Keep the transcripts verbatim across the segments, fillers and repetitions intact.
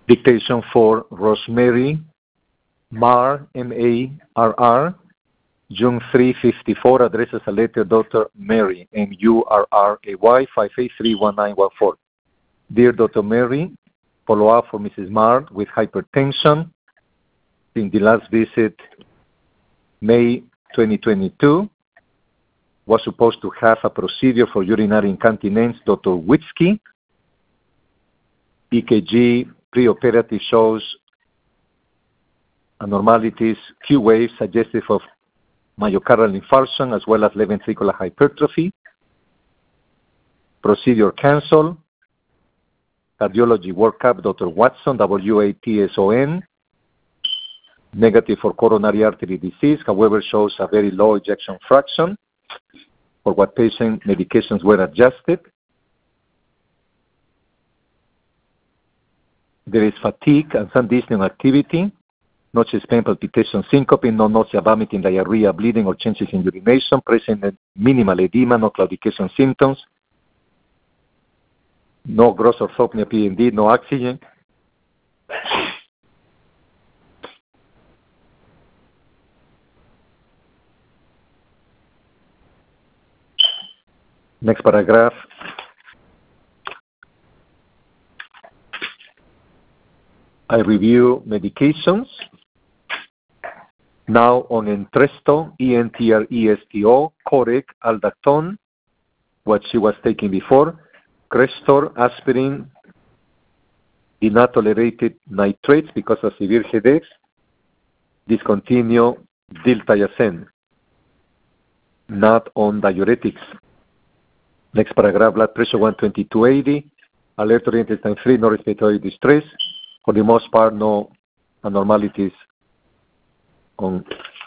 Dictation for Rosemary Marr, M A R R, June three fifty-four, addresses a letter Doctor Mary, M U R R A Y, five eight three one nine one four. Dear Doctor Mary, follow-up for Missus Marr with hypertension. In the last visit, May twenty twenty-two, was supposed to have a procedure for urinary incontinence, Doctor Witzke. E K G preoperative shows abnormalities, Q waves suggestive of myocardial infarction as well as left ventricular hypertrophy. Procedure cancelled. Cardiology workup, Doctor Watson, W A T S O N. Negative for coronary artery disease, however, shows a very low ejection fraction. For what patient medications were adjusted. There is fatigue and some dyspnea on activity. No chest pain, palpitation, syncope, no nausea, vomiting, diarrhea, bleeding, or changes in urination, present minimal edema, no claudication symptoms, no gross orthopnea, P N D, no oxygen. Next paragraph. I review medications. Now on Entresto, E N T R E S T O, Coreg, Aldactone, what she was taking before, Crestor, aspirin, did not tolerated nitrates because of severe headaches, discontinue diltiazem, not on diuretics. Next paragraph, blood pressure one twenty-two eighty, alert oriented time free, no respiratory distress. For the most part, no abnormalities on,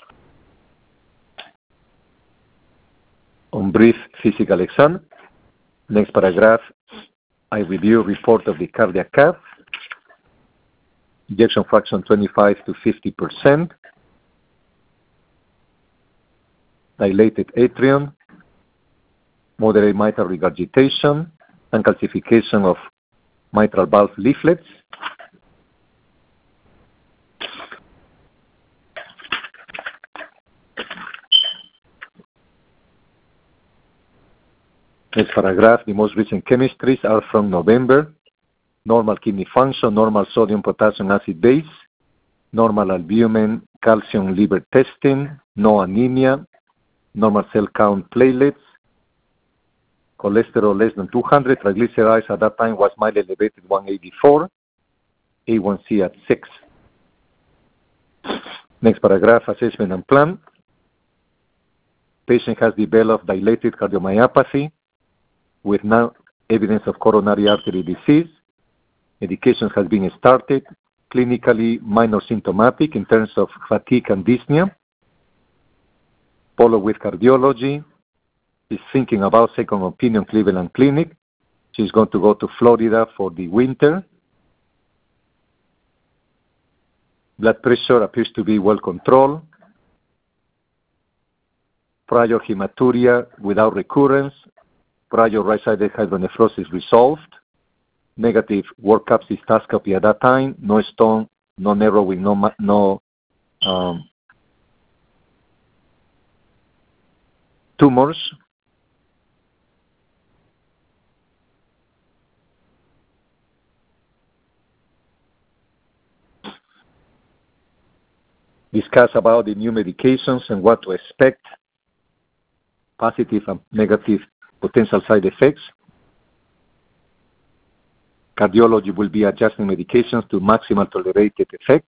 on brief physical exam. Next paragraph, I review report of the cardiac cath. Ejection fraction twenty-five to fifty percent. Dilated atrium. Moderate mitral regurgitation and calcification of mitral valve leaflets. Next paragraph, the most recent chemistries are from November. Normal kidney function, normal sodium potassium acid base, normal albumin, calcium liver testing, no anemia, normal cell count platelets, cholesterol less than two hundred, triglycerides at that time was mildly elevated one eighty-four, A one C at six. Next paragraph, assessment and plan. Patient has developed dilated cardiomyopathy with no evidence of coronary artery disease. Medication has been started, clinically minor symptomatic in terms of fatigue and dyspnea. Follow with cardiology. She's thinking about second opinion Cleveland Clinic. She's going to go to Florida for the winter. Blood pressure appears to be well controlled. Prior hematuria without recurrence. Prior right-sided hydronephrosis resolved. Negative workup cystoscopy at that time. No stone, no narrowing, no, no um, tumors. Discuss about the new medications and what to expect, positive and negative potential side effects. Cardiology will be adjusting medications to maximal tolerated effect.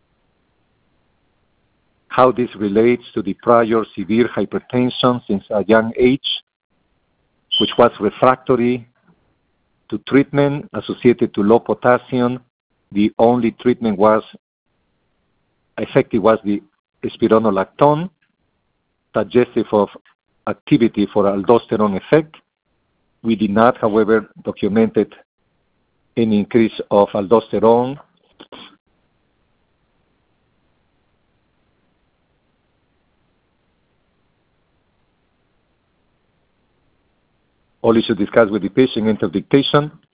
How this relates to the prior severe hypertension since a young age, which was refractory to treatment associated to low potassium. The only treatment was effective was the spironolactone, suggestive of activity for aldosterone effect. We did not, however, documented any increase of aldosterone. All issues discussed with the patient, interdictation.